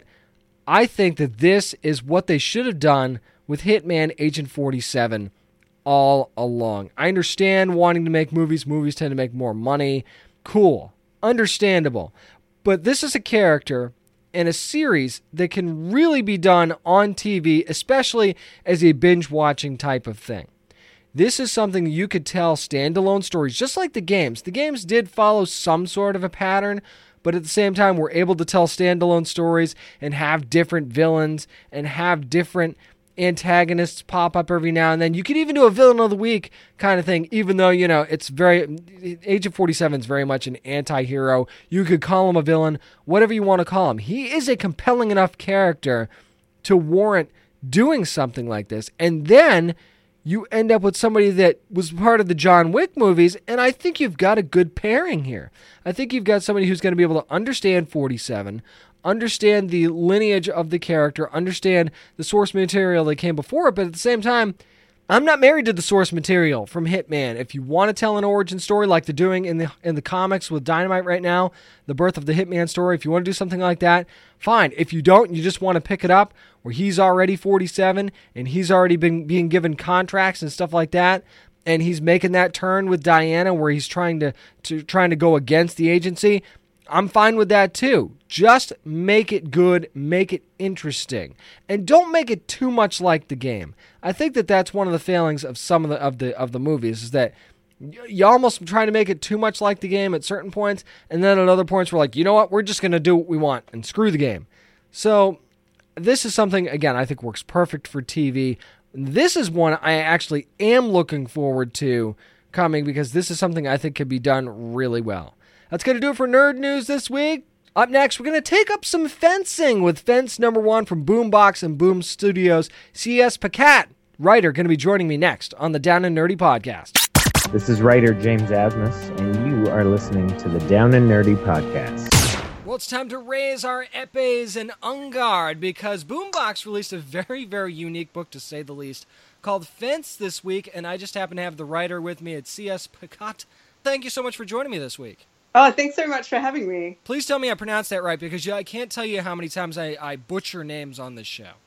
I think that this is what they should have done with Hitman Agent forty-seven all along. I understand wanting to make movies. Movies tend to make more money. Cool. Understandable. But this is a character in a series that can really be done on T V, especially as a binge-watching type of thing. This is something you could tell standalone stories, just like the games. The games did follow some sort of a pattern, but at the same time, we're able to tell standalone stories and have different villains and have different antagonists pop up every now and then. You could even do a villain of the week kind of thing, even though, you know, it's very, Agent forty-seven is very much an anti-hero. You could call him a villain, whatever you want to call him. He is a compelling enough character to warrant doing something like this. And then you end up with somebody that was part of the John Wick movies, and I think you've got a good pairing here. I think you've got somebody who's going to be able to understand forty-seven, understand the lineage of the character, understand the source material that came before it, but at the same time, I'm not married to the source material from Hitman. If you want to tell an origin story like they're doing in the in the comics with Dynamite right now, the birth of the Hitman story, if you want to do something like that, fine. If you don't, you just want to pick it up where he's already forty-seven and he's already been being given contracts and stuff like that, and he's making that turn with Diana where he's trying to, to trying to go against the agency, I'm fine with that too. Just make it good, make it interesting, and don't make it too much like the game. I think that that's one of the failings of some of the of the of the movies is that you almost try to make it too much like the game at certain points, and then at other points we're like, you know what, we're just going to do what we want and screw the game. So this is something, again, I think works perfect for T V. This is one I actually am looking forward to coming because this is something I think could be done really well. That's going to do it for Nerd News this week. Up next, we're going to take up some fencing with Fence Number One from Boombox and Boom Studios. C S Pacat, writer, going to be joining me next on the Down and Nerdy podcast. This is writer James Asmus, and you are listening to the Down and Nerdy podcast. Well, it's time to raise our epes and Ungard because Boombox released a very, very unique book, to say the least, called Fence this week, and I just happen to have the writer with me at C S Pacat. Thank you so much for joining me this week. Oh, thanks so much for having me. Please tell me I pronounced that right, because I can't tell you how many times I, I butcher names on this show.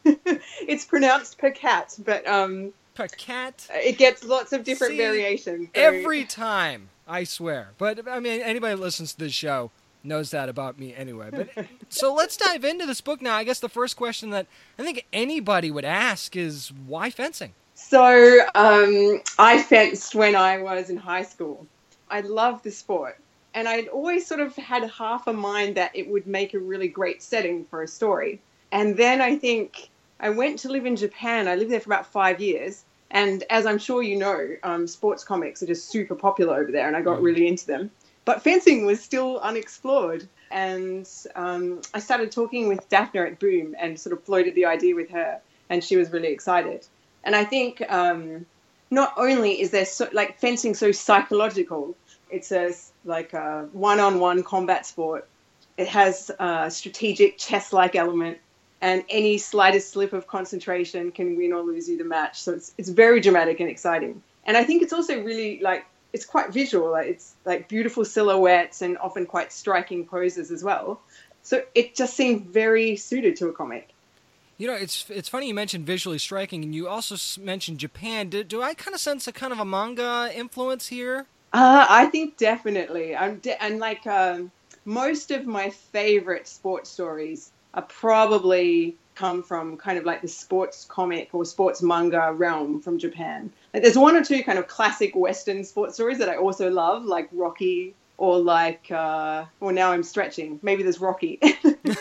It's pronounced Pacat, but um, Pacat? It gets lots of different See, variations. So. Every time, I swear. But, I mean, anybody that listens to this show knows that about me anyway. But so let's dive into this book now. I guess the first question that I think anybody would ask is, why fencing? So um, I fenced when I was in high school. I love the sport. And I'd always sort of had half a mind that it would make a really great setting for a story. And then I think I went to live in Japan. I lived there for about five years. And as I'm sure you know, um, sports comics are just super popular over there, and I got really into them. But fencing was still unexplored. And um, I started talking with Daphne at Boom and sort of floated the idea with her. And she was really excited. And I think um, not only is there so, like fencing so psychological, it's a like a one-on-one combat sport. It has a strategic chess-like element, and any slightest slip of concentration can win or lose you the match. So it's it's very dramatic and exciting. And I think it's also really like it's quite visual. Like, it's like beautiful silhouettes and often quite striking poses as well. So it just seemed very suited to a comic. You know, it's it's funny you mentioned visually striking, and you also mentioned Japan. Do, do I kind of sense a kind of a manga influence here? Uh, I think definitely. I'm de- and like um, most of my favorite sports stories are probably come from kind of like the sports comic or sports manga realm from Japan. Like, there's one or two kind of classic Western sports stories that I also love, like Rocky, or like, uh, well, now I'm stretching. Maybe there's Rocky. Maybe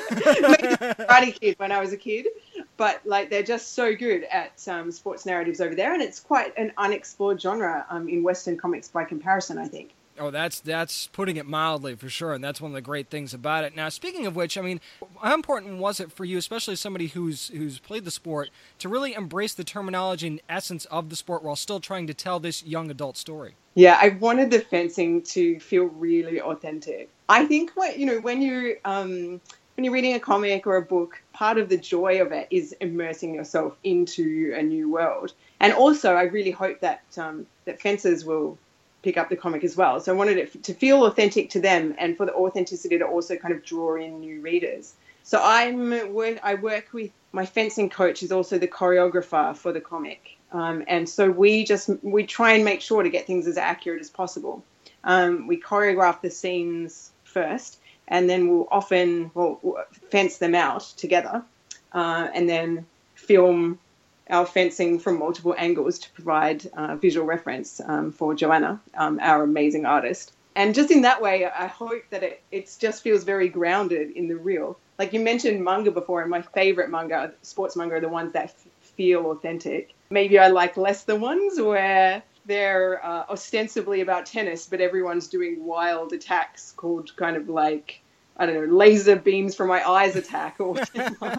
there's Karate Kid when I was a kid. But like, they're just so good at um, sports narratives over there, and it's quite an unexplored genre um, in Western comics by comparison, I think. Oh, that's that's putting it mildly, for sure, and that's one of the great things about it. Now, speaking of which, I mean, how important was it for you, especially somebody who's who's played the sport, to really embrace the terminology and essence of the sport while still trying to tell this young adult story? Yeah, I wanted the fencing to feel really authentic. I think what you know when you um, when you're reading a comic or a book, part of the joy of it is immersing yourself into a new world, and also I really hope that um, that fencers will pick up the comic as well. So I wanted it to feel authentic to them, and for the authenticity to also kind of draw in new readers. So I'm work, I work with my fencing coach, is also the choreographer for the comic, um, and so we just we try and make sure to get things as accurate as possible. Um, we choreograph the scenes first, and then we'll often we'll fence them out together, uh, and then film our fencing from multiple angles to provide uh, visual reference um, for Joanna, um, our amazing artist. And just in that way, I hope that it it's just feels very grounded in the real. Like you mentioned manga before, and my favorite manga, sports manga, are the ones that f- feel authentic. Maybe I like less the ones where they're uh, ostensibly about tennis, but everyone's doing wild attacks called kind of like, I don't know, laser beams from my eyes attack or whatever.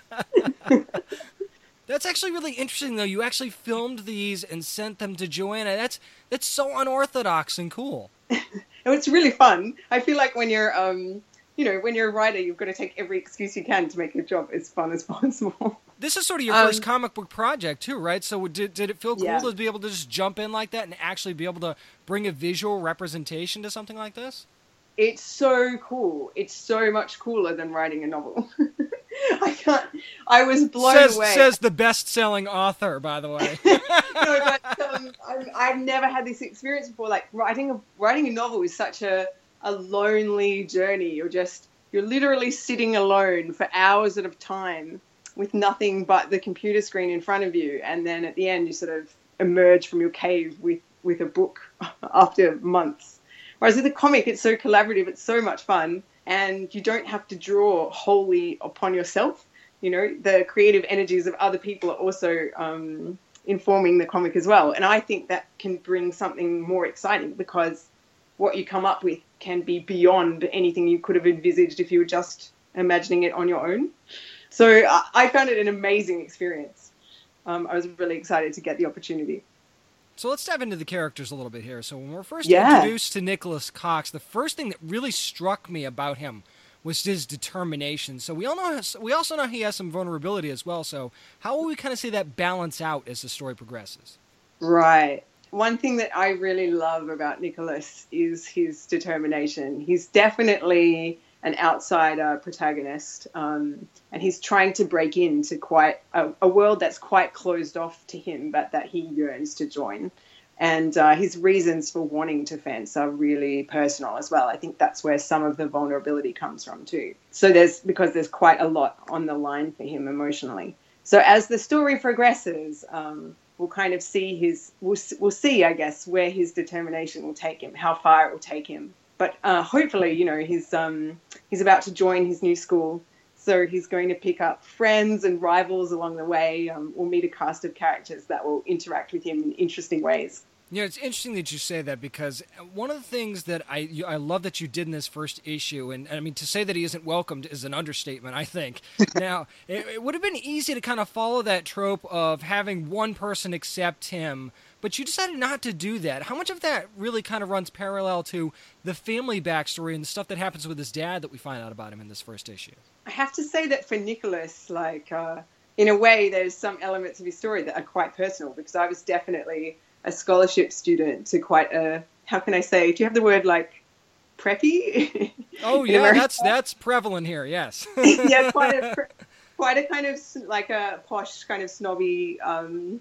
That's actually really interesting, though. You actually filmed these and sent them to Joanna. That's that's so unorthodox and cool. It's really fun. I feel like when you're, um, you know, when you're a writer, you've got to take every excuse you can to make your job as fun as possible. This is sort of your um, first comic book project, too, right? So did did it feel cool yeah. to be able to just jump in like that and actually be able to bring a visual representation to something like this? It's so cool. It's so much cooler than writing a novel. I can't. I was blown says, away. Says the best-selling author, by the way. no, but um, I, I've never had this experience before. Like writing a writing a novel is such a a lonely journey. You're just you're literally sitting alone for hours at a time with nothing but the computer screen in front of you, and then at the end you sort of emerge from your cave with with a book after months. Whereas with a comic, it's so collaborative, it's so much fun, and you don't have to draw wholly upon yourself. You know, the creative energies of other people are also um, informing the comic as well. And I think that can bring something more exciting, because what you come up with can be beyond anything you could have envisaged if you were just imagining it on your own. So I, I found it an amazing experience. Um, I was really excited to get the opportunity. So let's dive into the characters a little bit here. So when we're first yeah. introduced to Nicholas Cox, the first thing that really struck me about him was his determination. So we all know we also know he has some vulnerability as well. So how will we kind of see that balance out as the story progresses? Right. One thing that I really love about Nicholas is his determination. He's definitely an outsider protagonist, um, and he's trying to break into quite a, a world that's quite closed off to him, but that he yearns to join. And uh, his reasons for wanting to fence are really personal as well. I think that's where some of the vulnerability comes from too. So there's because there's quite a lot on the line for him emotionally. So as the story progresses, um, we'll kind of see his we'll we'll see, I guess, where his determination will take him, how far it will take him. But uh, hopefully, you know, he's um, he's about to join his new school, so he's going to pick up friends and rivals along the way. Um, we'll meet a cast of characters that will interact with him in interesting ways. Yeah, it's interesting that you say that, because one of the things that I I love that you did in this first issue, and, and I mean, to say that he isn't welcomed is an understatement, I think. Now, it, it would have been easy to kind of follow that trope of having one person accept him, but you decided not to do that. How much of that really kind of runs parallel to the family backstory and the stuff that happens with his dad that we find out about him in this first issue? I have to say that for Nicholas, like, uh, in a way, there's some elements of his story that are quite personal, because I was definitely a scholarship student to quite a how can I say? Do you have the word like preppy? Oh yeah, America? that's that's prevalent here. Yes. Yeah, quite a quite a kind of like a posh kind of snobby um,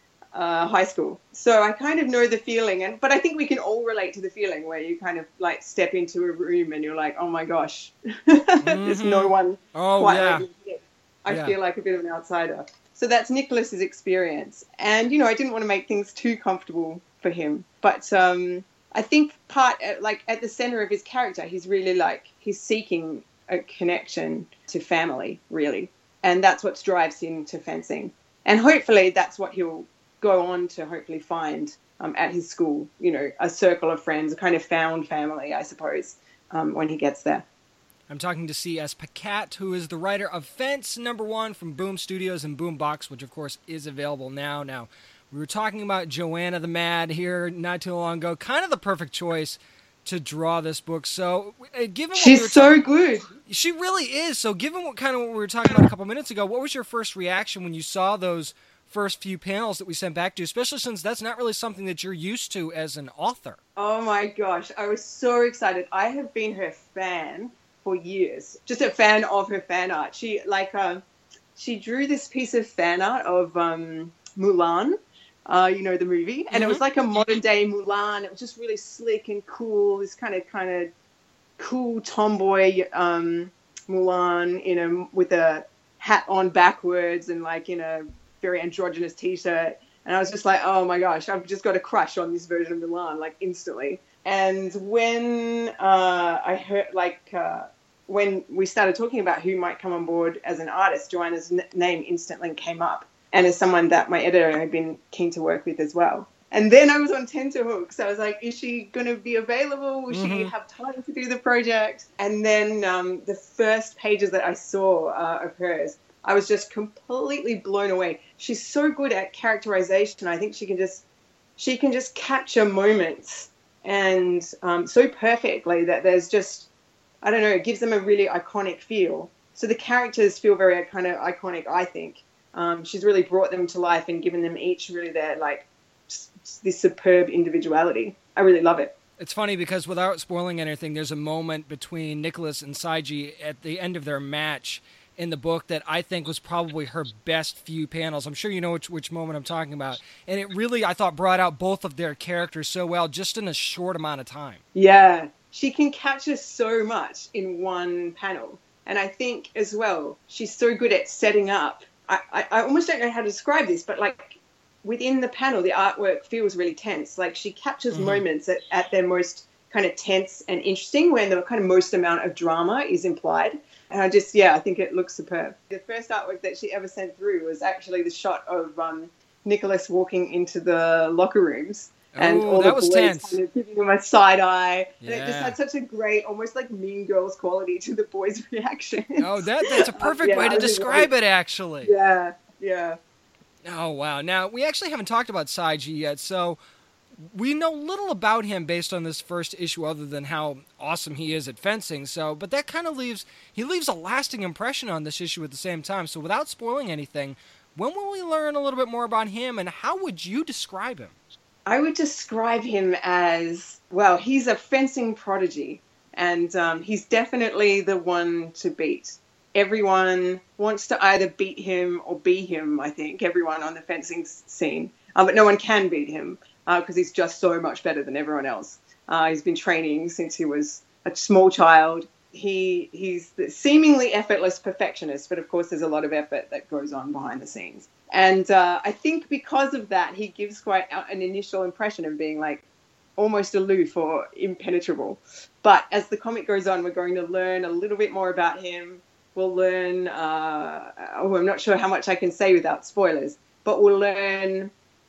uh, high school. So I kind of know the feeling, and but I think we can all relate to the feeling where you kind of like step into a room and you're like, oh my gosh, mm-hmm. There's no one. Oh quite yeah. like me. I yeah. feel like a bit of an outsider. So that's Nicholas's experience, and you know I didn't want to make things too comfortable for him, but um, I think part like at the center of his character, he's really like he's seeking a connection to family, really. And that's what drives him to fencing. And hopefully that's what he'll go on to hopefully find um, at his school, you know, a circle of friends, a kind of found family, I suppose, um, when he gets there. I'm talking to C S Pacat, who is the writer of Fence number one from Boom Studios and Boombox, which, of course, is available now. Now, we were talking about Joanna the Mad here not too long ago. Kind of the perfect choice to draw this book. So, uh, given what she's we were so ta- good. She really is. So, given what kind of what we were talking about a couple minutes ago, what was your first reaction when you saw those first few panels that we sent back to you, especially since that's not really something that you're used to as an author? Oh my gosh, I was so excited. I have been her fan for years, just a fan of her fan art. She like uh, she drew this piece of fan art of um, Mulan. Uh, you know, the movie, and mm-hmm. It was like a modern day Mulan. It was just really slick and cool. This kind of kind of cool tomboy um, Mulan in a with a hat on backwards and like in a very androgynous t-shirt. And I was just like, oh my gosh, I've just got a crush on this version of Mulan, like instantly. And when uh, I heard like uh, when we started talking about who might come on board as an artist, Joanna's n- name instantly came up. And as someone that my editor had been keen to work with as well. And then I was on tenterhooks. I was like, is she going to be available? Will mm-hmm. she have time to do the project? And then um, the first pages that I saw uh, of hers, I was just completely blown away. She's so good at characterization. I think she can just she can just capture moments and um, so perfectly that there's just, I don't know, it gives them a really iconic feel. So the characters feel very kind of iconic, I think. Um, she's really brought them to life and given them each really their, like, this superb individuality. I really love it. It's funny because without spoiling anything, there's a moment between Nicholas and Saiji at the end of their match in the book that I think was probably her best few panels. I'm sure you know which, which moment I'm talking about. And it really, I thought, brought out both of their characters so well just in a short amount of time. Yeah. She can capture so much in one panel. And I think, as well, she's so good at setting up. I, I, I almost don't know how to describe this, but like within the panel, the artwork feels really tense. Like she captures mm-hmm. moments at, at their most kind of tense and interesting when the kind of most amount of drama is implied. And I just, yeah, I think it looks superb. The first artwork that she ever sent through was actually the shot of um, Nicholas walking into the locker rooms. And oh, all that the was boys tense. kind of giving him a side eye. Yeah. And it just had such a great, almost like Mean Girls quality to the boys' reaction. Oh, that that's a perfect uh, yeah, way to describe it, actually. Yeah, yeah. Oh, wow. Now, we actually haven't talked about Saiji yet, so we know little about him based on this first issue other than how awesome he is at fencing. So, but that kind of leaves, he leaves a lasting impression on this issue at the same time. So without spoiling anything, when will we learn a little bit more about him, and how would you describe him? I would describe him as, well, he's a fencing prodigy, and um, he's definitely the one to beat. Everyone wants to either beat him or be him, I think, everyone on the fencing scene. Uh, but no one can beat him because uh, he's just so much better than everyone else. Uh, he's been training since he was a small child. He He's the seemingly effortless perfectionist, but of course there's a lot of effort that goes on behind the scenes. And uh, I think because of that, he gives quite an initial impression of being like almost aloof or impenetrable. But as the comic goes on, we're going to learn a little bit more about him. We'll learn, uh, oh, I'm not sure how much I can say without spoilers, but we'll learn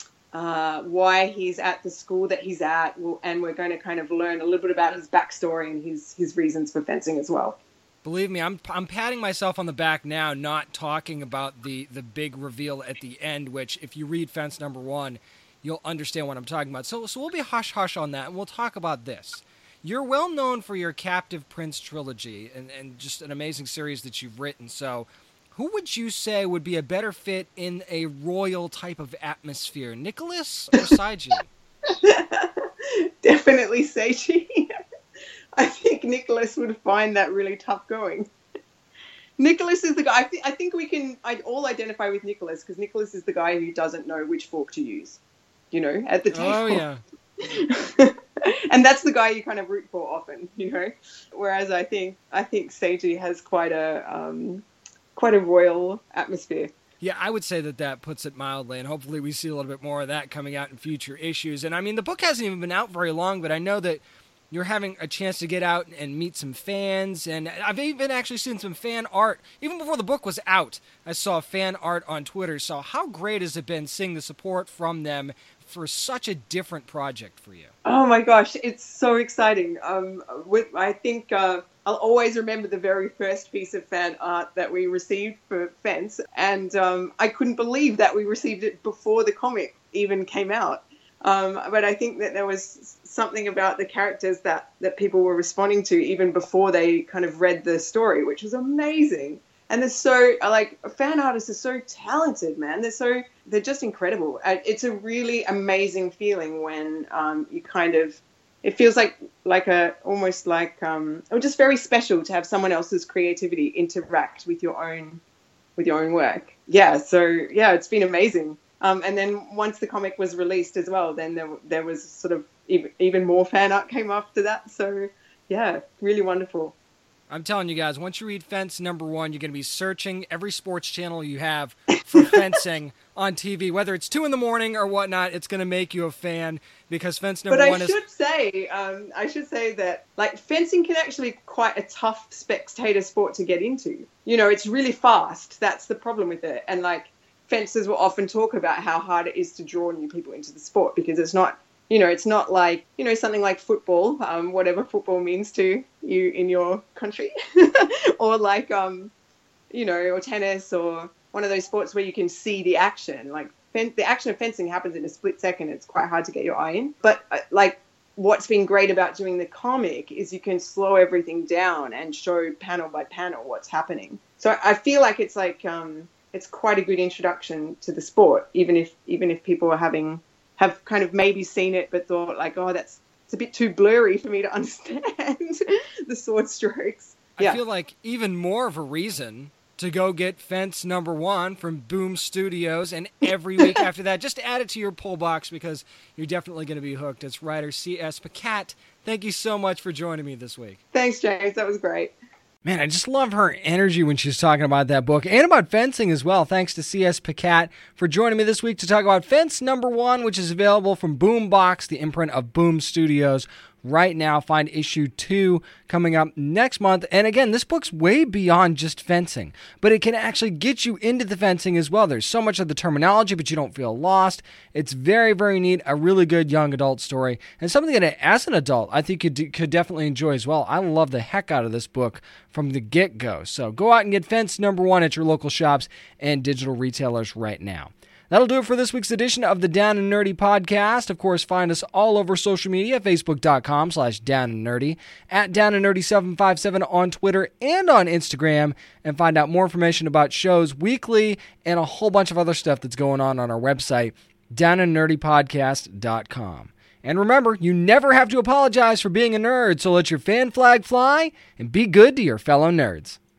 uh, why he's at the school that he's at. We'll, and we're going to kind of learn a little bit about his backstory and his, his reasons for fencing as well. Believe me, I'm I'm patting myself on the back now, not talking about the, the big reveal at the end, which if you read Fence number one, you'll understand what I'm talking about. So so we'll be hush-hush on that, and we'll talk about this. You're well known for your Captive Prince trilogy and, and just an amazing series that you've written. So who would you say would be a better fit in a royal type of atmosphere, Nicholas or Saiji? Definitely Seiji. I think Nicholas would find that really tough going. Nicholas is the guy. I, th- I think we can I'd all identify with Nicholas because Nicholas is the guy who doesn't know which fork to use, you know, at the table. Oh, yeah. And that's the guy you kind of root for often, you know. Whereas I think I think Seiji has quite a um, quite a royal atmosphere. Yeah, I would say that that puts it mildly, and hopefully we see a little bit more of that coming out in future issues. And I mean, the book hasn't even been out very long, but I know that you're having a chance to get out and meet some fans, and I've even actually seen some fan art. Even before the book was out, I saw fan art on Twitter. So how great has it been seeing the support from them for such a different project for you? Oh my gosh, it's so exciting. Um, with, I think uh, I'll always remember the very first piece of fan art that we received for Fence, and um, I couldn't believe that we received it before the comic even came out. Um, but I think that there was something about the characters that, that people were responding to even before they kind of read the story, which was amazing. And they're so, like, fan artists are so talented, man. They're so, they're just incredible. It's a really amazing feeling when um, you kind of, it feels like, like a, almost like, um, or just very special to have someone else's creativity interact with your own, with your own work. Yeah, so, yeah, it's been amazing. Um, and then once the comic was released as well, then there, there was sort of even, even more fan art came after that. So, yeah, really wonderful. I'm telling you guys, once you read Fence number one, you're going to be searching every sports channel you have for fencing on T V, whether it's two in the morning or whatnot. It's going to make you a fan because Fence number but one is. But I should say, um, I should say that like fencing can actually be quite a tough spectator sport to get into. You know, it's really fast. That's the problem with it. And like fencers will often talk about how hard it is to draw new people into the sport because it's not. You know, it's not like, you know, something like football, um, whatever football means to you in your country, or like, um, you know, or tennis or one of those sports where you can see the action. Like fen- the action of fencing happens in a split second. It's quite hard to get your eye in. But uh, like what's been great about doing the comic is you can slow everything down and show panel by panel what's happening. So I feel like it's like um, it's quite a good introduction to the sport, even if even if people are having... have kind of maybe seen it but thought like, oh, that's it's a bit too blurry for me to understand the sword strokes. Yeah. I feel like even more of a reason to go get Fence number one from Boom Studios, and every week after that, just add it to your pull box because you're definitely going to be hooked. It's writer C S Pacat. Thank you so much for joining me this week. Thanks, James. That was great. Man, I just love her energy when she's talking about that book and about fencing as well. Thanks to C S Pacat for joining me this week to talk about Fence number one, which is available from Boombox, the imprint of Boom Studios. Right now, find issue two coming up next month. And again, this book's way beyond just fencing, but it can actually get you into the fencing as well. There's so much of the terminology, but you don't feel lost. It's very, very neat. A really good young adult story, and something that as an adult, I think you could, could definitely enjoy as well. I love the heck out of this book from the get-go. So go out and get Fence number one at your local shops and digital retailers right now. That'll do it for this week's edition of the Down and Nerdy podcast. Of course, find us all over social media, facebook.com slash down and nerdy, at down and nerdy seven five seven on Twitter and on Instagram, and find out more information about shows weekly and a whole bunch of other stuff that's going on on our website, down and nerdy podcast dot com. And remember, you never have to apologize for being a nerd, so let your fan flag fly and be good to your fellow nerds.